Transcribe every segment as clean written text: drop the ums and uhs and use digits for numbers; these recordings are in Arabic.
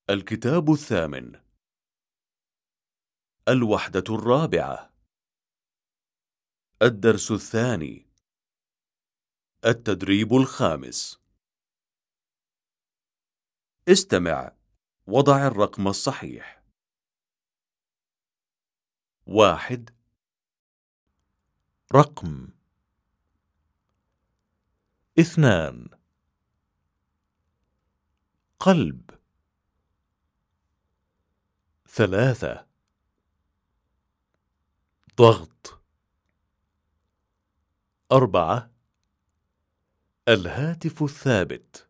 الكتاب الثامن. الوحدة الرابعة. الدرس الثاني. التدريب الخامس. استمع، وضع الرقم الصحيح. 1. رقم. 2. قلب. 3. ضغط. 4. الهاتف الثابت.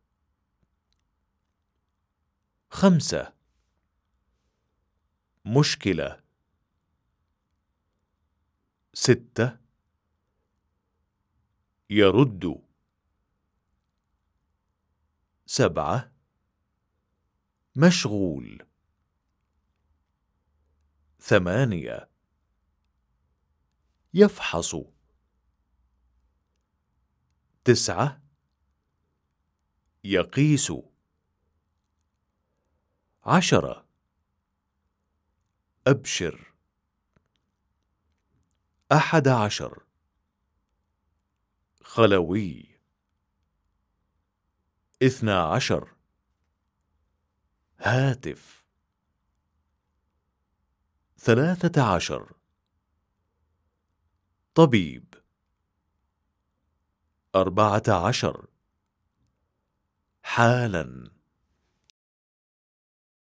5. مشكلة. 6. يرد. 7. مشغول. 8. يفحص. 9. يقيس. 10. أبشر. 11. خلوي. 12. هاتف. 13. طبيب. 14. حالاً.